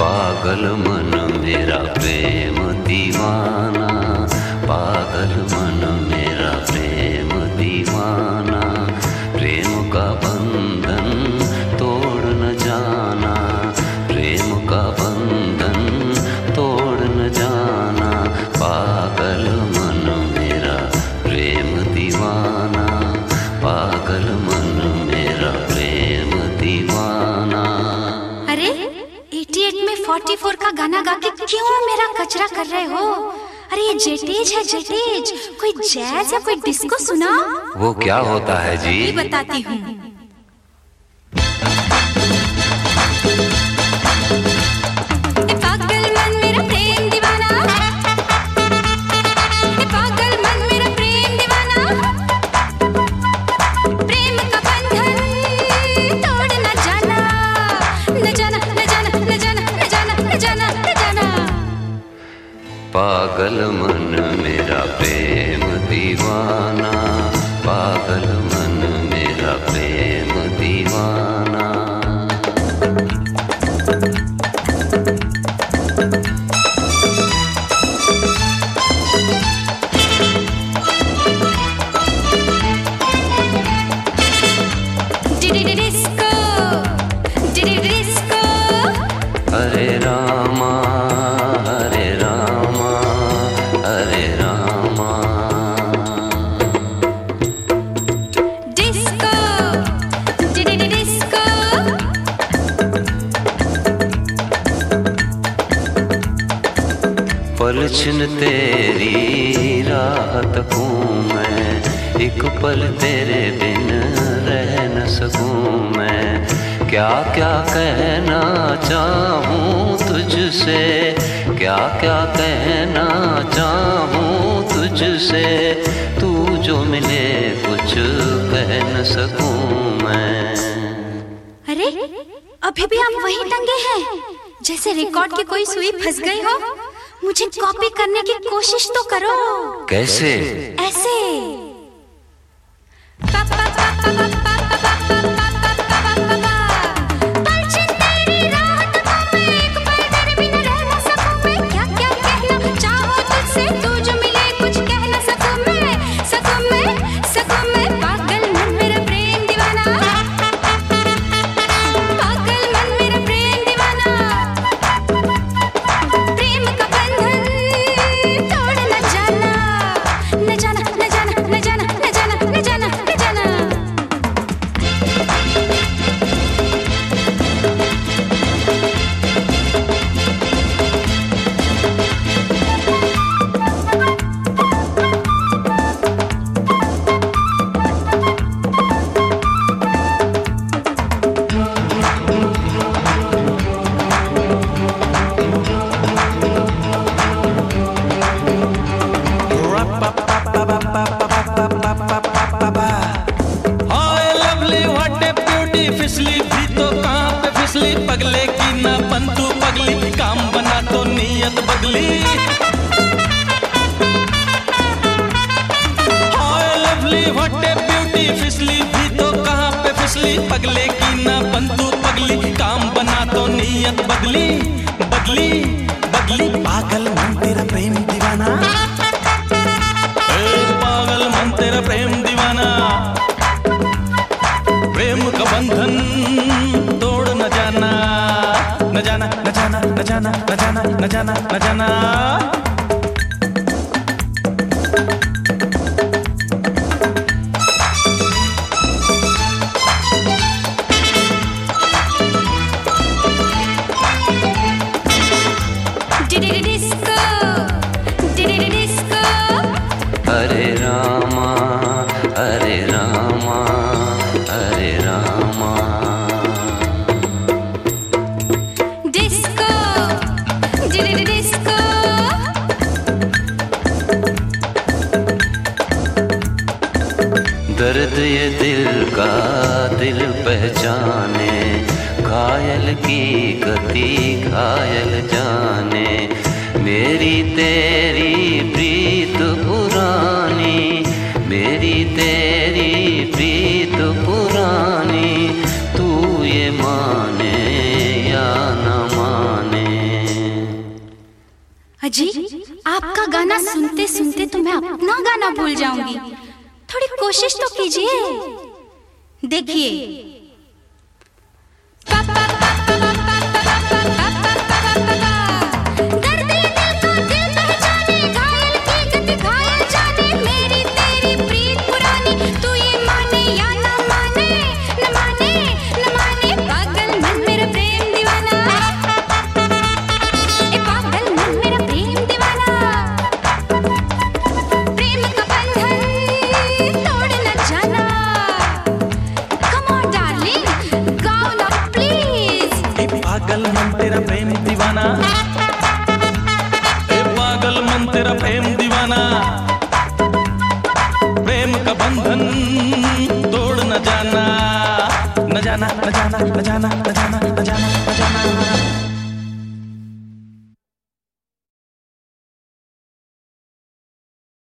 पागल मन मेरा प्रेम दीवाना, पागल मन मेरा प्रेम दीवाना, प्रेम का बंधन तोड़ न जाना, प्रेम का बंधन तोड़ न जाना, पागल मन मेरा प्रेम दीवाना, पागल मन मेरा प्रेम दीवाना। अरे 88 में 44 का गाना गा के क्यों मेरा कचरा कर रहे हो? अरे ये जेटेज है जेटेज, कोई जैज या कोई डिस्को सुना। वो क्या होता है जी? बताती हूँ। पागल मन मेरा प्रेम दीवाना, पागल मन मेरा प्रेम दीवाना। हरे रामा हरे रामा हरे रामा। Disco disco. पलछन तेरी राहत हूँ मैं, एक पल तेरे बिन रह न सकूँ मैं। क्या क्या कहना चाहूँ तुझसे, क्या क्या कहना चाहूँ तुझसे, तू जो मिले कुछ कह न सकूँ मैं। अरे अभी भी आप वहीं टंगे हैं जैसे रिकॉर्ड की कोई सुई फंस गई हो। मुझे कॉपी करने की कोशिश तो करो। कैसे? ऐसे। फिसली भी तो कहाँ पे फिसली, पगले की ना पंतु पगली, काम बना तो नीयत बदली। Hi lovely what a beauty, फिसली भी तो कहाँ पे फिसली, पगले की ना पंतु पगली, काम बना तो नीयत बदली बदली बदली। पागल मन तेरा प्रेम दीवाना, पागल मन तेरा प्रेम दीवाना, प्रेम का बंधन तोड़ न जाना, न जाना न जाना न जाना न जाना न जाना न जाना। Disco disco. Hare Rama Hare Rama Hare Rama. Disco disco. दर्द ये दिल का दिल पहचाने, घायल की गति घायल जाने, मेरी तेरी प्रीत पुरानी, मेरी तेरी प्रीत पुरानी, तू ये माने या न माने। जी, आपका गाना सुनते सुनते तो मैं अपना गाना भूल जाऊंगी। थोड़ी कोशिश तो कीजिए। देखिए, पागल मन तेरा प्रेम दीवाना, ए पागल मन तेरा प्रेम दीवाना, प्रेम का बंधन तोड़ न जाना, न जाना, न जाना, न जाना, न जाना, न जाना, न जाना।